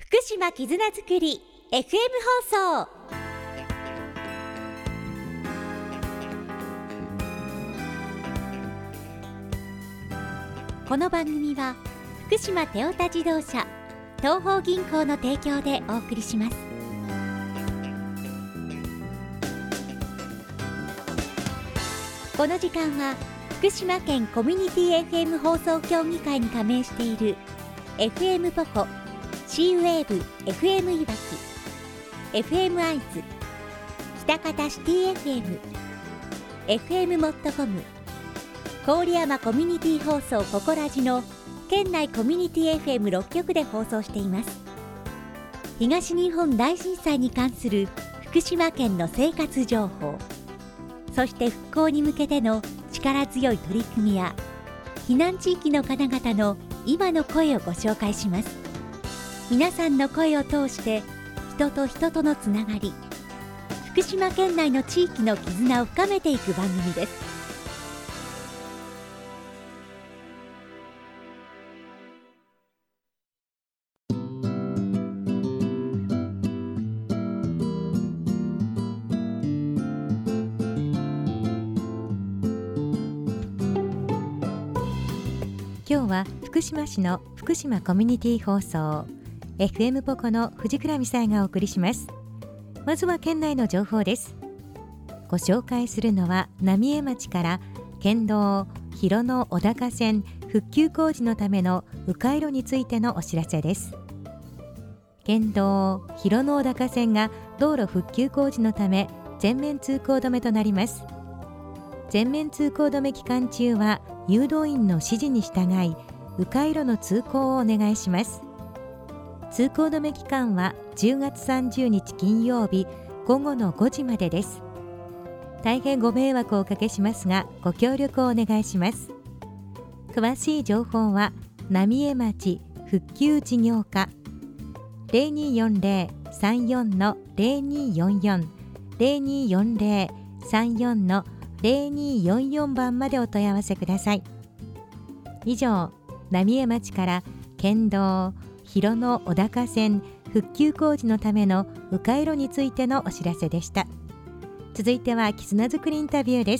福島絆づくり FM 放送。この番組は福島テオタ自動車東邦銀行の提供でお送りします。この時間は福島県コミュニティ FM 放送協議会に加盟している FM ポコ、C ウェーブ FM いわき、 FM アイズ、北方シティ FM、 FM モットコム、郡山コミュニティ放送ココラジの県内コミュニティ FM6 局で放送しています。東日本大震災に関する福島県の生活情報、そして復興に向けての力強い取り組みや避難地域の方々の今の声をご紹介します。皆さんの声を通して人と人とのつながり、福島県内の地域の絆を深めていく番組です。今日は福島市の福島コミュニティ放送 FM ポコの藤倉美沙がお送りします。まずは県内の情報です。ご紹介するのは浪江町から県道広野小高線復旧工事のための迂回路についてのお知らせです。県道広野小高線が道路復旧工事のため全面通行止めとなります。全面通行止め期間中は誘導員の指示に従い迂回路の通行をお願いします。通行止め期間は10月30日金曜日午後の5時までです。大変ご迷惑をおかけしますがご協力をお願いします。詳しい情報は浪江町復旧事業課 0240-34-0244 0240-34-0244番までお問い合わせください。以上、浪江町から県道広野小高線復旧工事のための迂回路についてのお知らせでした。続いては絆づくりインタビューです。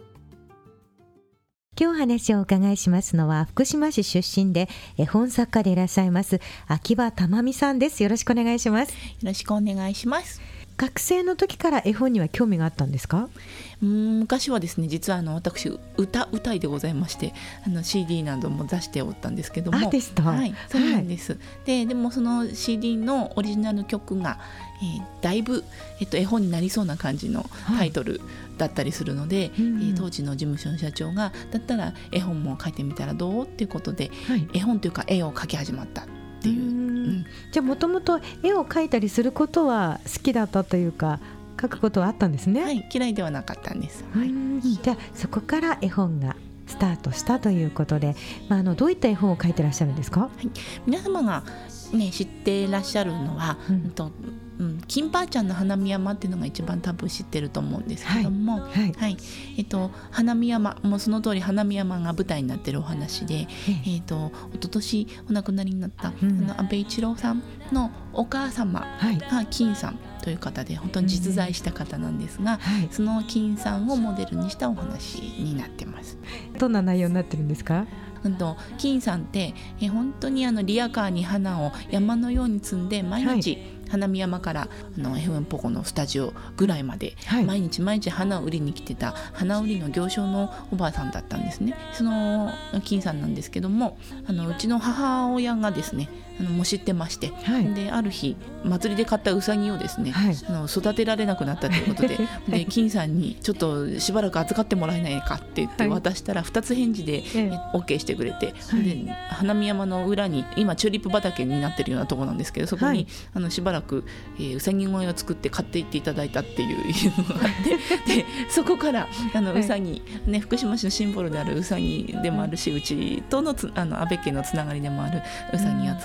今日話をお伺いしますのは福島市出身で絵本作家でいらっしゃいます秋葉珠美さんです。よろしくお願いします。 よろしくお願いします。 学生の時から絵本には興味があったんですか？ 昔はですね、実は私歌いでございまして、CD なども出しておったんですけども。 アーティスト。 はい、そうなんです、はい、でもその CD のオリジナル曲が、だいぶ、絵本になりそうな感じのタイトルだったりするので、当時の事務所の社長がだったら絵本も描いてみたらどうっていうことで、絵本というか絵を描き始まったっていう。 じゃあもともと絵を描いたりすることは好きだったというか描くことはあったんですね。 はい、嫌いではなかったんです。 じゃあそこから絵本がスタートしたということで、どういった絵本を描いてらっしゃるんですか？ 皆様が、知ってらっしゃるのは、金ばあちゃんの花見山っていうのが一番多分知ってると思うんですけども、花見山、もうその通り花見山が舞台になってるお話で、一昨年お亡くなりになった、安倍一郎さんのお母様が金さんという方で本当に実在した方なんですが、その金さんをモデルにしたお話になってます。 どんな内容になってるんですか？ 金さんって本当にリヤカーに花を山のように積んで毎日、花見山からFM ポコのスタジオぐらいまで、毎日花を売りに来てた花売りの行商のおばあさんだったんですね。その金さんなんですけども、うちの母親がですねもう知ってまして、である日祭りで買ったウサギをですね、育てられなくなったということで、で金さんにちょっとしばらく預かってもらえないかって言って渡したら2つ返事で OK してくれて、で花見山の裏に今チューリップ畑になってるようなところなんですけど、そこにしばらくうさぎ小屋を作って買っていっていただいたっていうのがあってでそこからうさぎ、福島市のシンボルであるうさぎでもあるし、うちとの安倍家のつながりでもあるうさぎを使って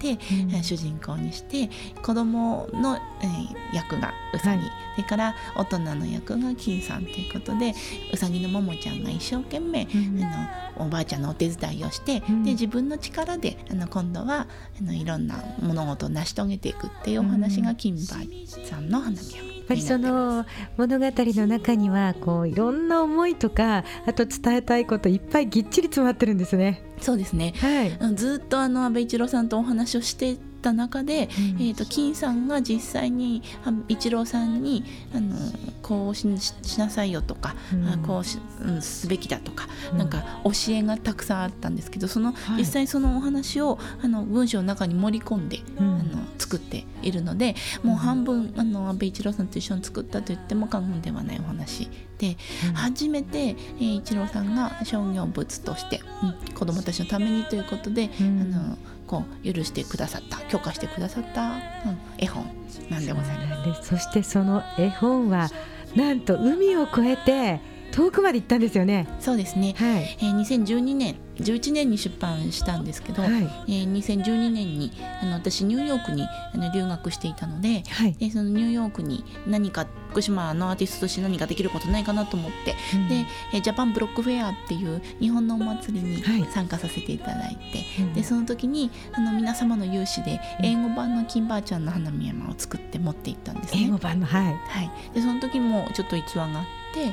て、主人公にして子供の、役がうさぎ、それから大人の役が金さんということで、うさぎのももちゃんが一生懸命、おばあちゃんのお手伝いをして、で自分の力で今度はいろんな物事を成し遂げていくっていうお話が金ばあさんの花見山。 やっぱりその物語の中にはこういろんな思いとか、あと伝えたいこといっぱいぎっちり詰まってるんですね。 そうですね、ずっと安倍一郎さんとお話をしてた中で、金さんが実際に一郎さんにこう しなさいよとか、こう すべきだとか、なんか教えがたくさんあったんですけど、実際そのお話を文章の中に盛り込んで、作っているので、もう半分安倍一郎さんと一緒に作ったと言っても過言ではないお話で、初めて一郎さんが商業物として、子どもたちのためにということで、こう許してくださった、許可してくださった、絵本なんでございます。 そしてその絵本はなんと海を越えて遠くまで行ったんですよね。 そうですね、2012年11年に出版したんですけど、2012年に私ニューヨークに留学していたので、でそのニューヨークに何か福島のアーティストとして何かできることないかなと思って、でジャパンブロックフェアっていう日本のお祭りに参加させていただいて、でその時に皆様の有志で英語版の金ばあちゃんの花見山を作って持っていったんですね。 英語版のでその時もちょっと逸話があって、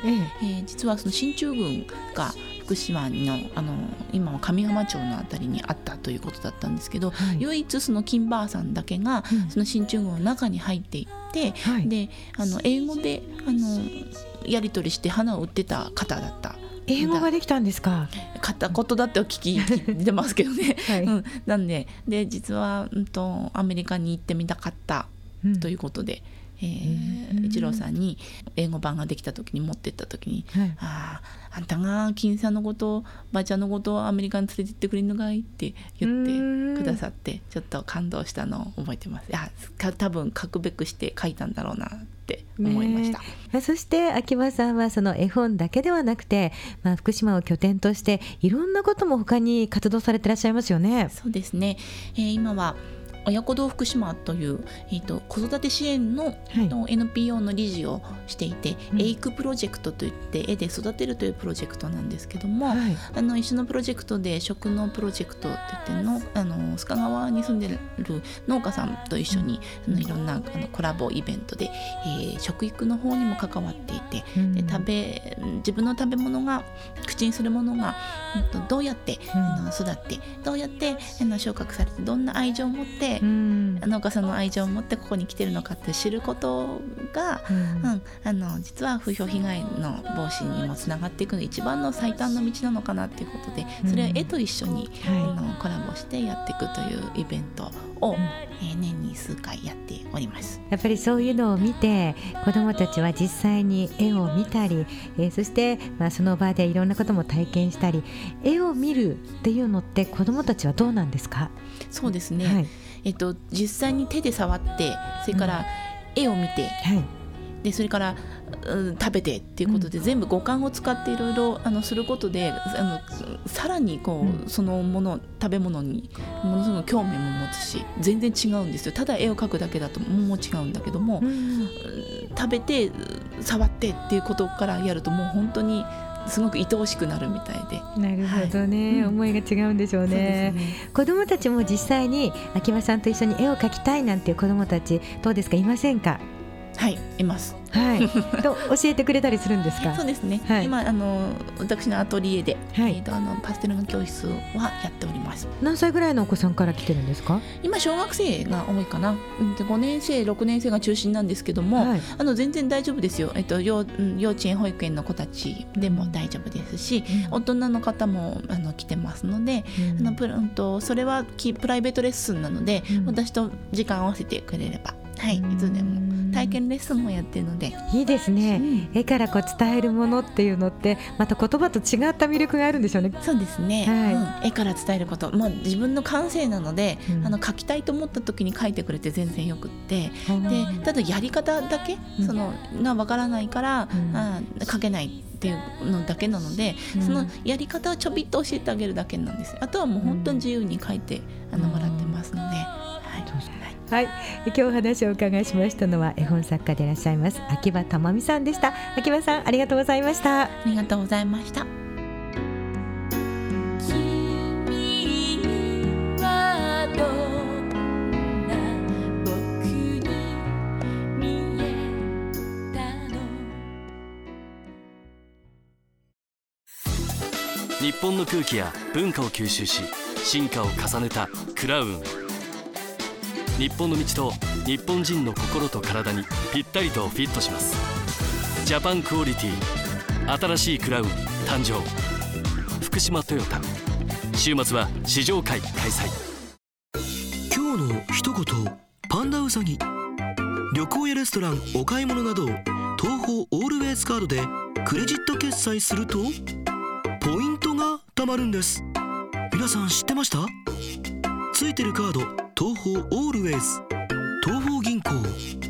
実はその進駐軍が福島の今は上浜町のあたりにあったということだったんですけど、唯一その金ばあさんだけがその進駐軍の中に入っていって、で英語でやり取りして花を売ってた方だった。 英語ができたんですか。 片言だってお聞き出ますけどね、なんで実は、アメリカに行ってみたかったということで、一郎さんに英語版ができた時に持ってった時に、あんたが金さんのことばあちゃんのことをアメリカに連れて行ってくれるのかいって言ってくださって、ちょっと感動したのを覚えてます。多分書くべくして書いたんだろうなって思いました。 そして秋葉さんはその絵本だけではなくて、福島を拠点としていろんなことも他に活動されてらっしゃいますよね。 そうですね、今は親子堂福島という、子育て支援の、NPO の理事をしていて、エイクプロジェクトといって絵で育てるというプロジェクトなんですけども、一緒のプロジェクトで食のプロジェクトって言って須賀川に住んでる農家さんと一緒にいろんなコラボイベントで、食育の方にも関わっていて、で自分の食べ物が口にするものがどうやって育ってどうやって収穫されてどんな愛情を持って農家さんの愛情を持ってここに来てるのかって知ることが、実は風評被害の防止にもつながっていくの一番の最短の道なのかなっていうことで、それを絵と一緒に、コラボしてやっていくというイベントを、年に数回やっております。 やっぱりそういうのを見て子どもたちは実際に絵を見たり、そして、その場でいろんなことも体験したり、絵を見るっていうのって子どもたちはどうなんですか？ そうですね、実際に手で触って、それから絵を見て、でそれから食べてっていうことで、全部五感を使っていろいろすることでさらにその食べ物にものすごく興味も持つし、全然違うんですよ。ただ絵を描くだけだともう違うんだけども、食べて触ってっていうことからやるともう本当にすごく愛おしくなるみたいで。 なるほどね、思いが違うんでしょうね。子どもたちも実際に秋葉さんと一緒に絵を描きたいなんていう子どもたちどうですか、いませんか？ います。 と教えてくれたりするんですか？ そうですね、今私のアトリエで、パステルの教室はやっております。 何歳ぐらいのお子さんから来てるんですか？ 今小学生が多いかな。5年生6年生が中心なんですけども、全然大丈夫ですよ。幼稚園保育園の子たちでも大丈夫ですし、大人の方も来てますので、それはプライベートレッスンなので、私と時間を合わせてくれれば、いつでも体験レッスンもやってるので。 いいですね、絵から伝えるものっていうのってまた言葉と違った魅力があるんでしょうね。 そうですね、絵から伝えること、自分の感性なので、描きたいと思った時に描いてくれて全然よくって、でただやり方だけがわからないから、描けないっていうのだけなので、そのやり方をちょびっと教えてあげるだけなんです。あとはもう本当に自由に描いてもらってますので、 はい、今日お話をお伺いしましたのは絵本作家でいらっしゃいます秋葉珠美さんでした。秋葉さん、ありがとうございました。 ありがとうございました。 日本の空気や文化を吸収し進化を重ねたクラウン。日本の道と日本人の心と体にぴったりとフィットします。ジャパンクオリティ新しいクラウン誕生。福島トヨタ。週末は試乗会開催。 今日の一言パンダウサギ。旅行やレストラン、お買い物など東宝オールウェイズカードでクレジット決済するとポイントが貯まるんです。皆さん知ってました？ついてるカード東宝オールウェイズ。東宝銀行。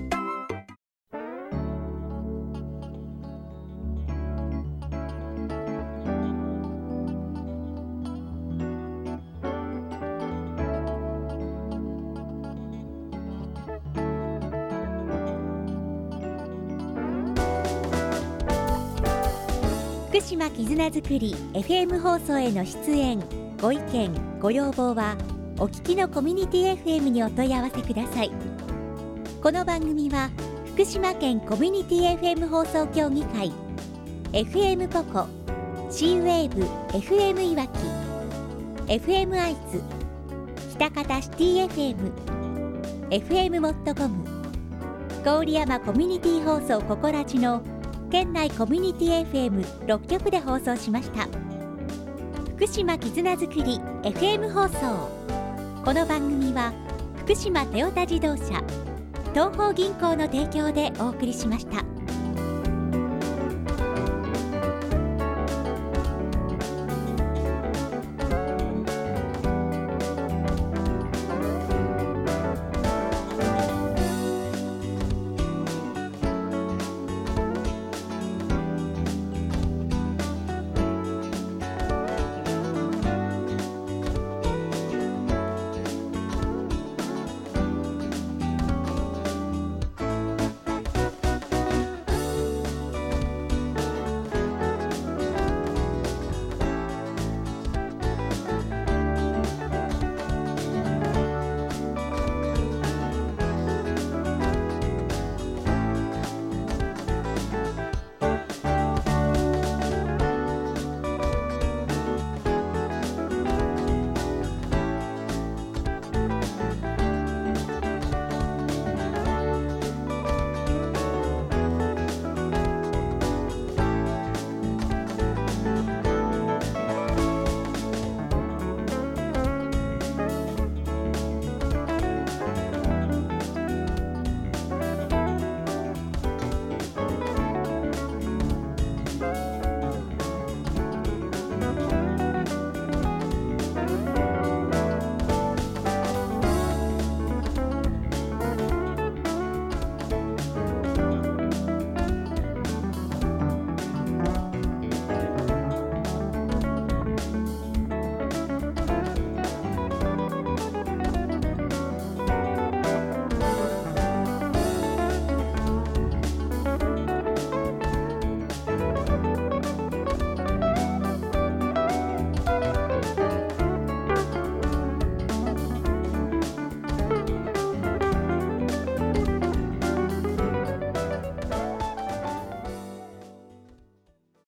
福島絆づくり FM 放送への出演ご意見ご要望はお聞きのコミュニティ FM にお問い合わせください。この番組は福島県コミュニティ FM 放送協議会 FM ポコ C-WAVE FM いわき FM 愛知北方シティ FM FM モットコム郡山コミュニティ放送ココラジの県内コミュニティ FM6 局で放送しました。福島絆づくり FM 放送。この番組は福島トヨタ自動車東宝銀行の提供でお送りしました。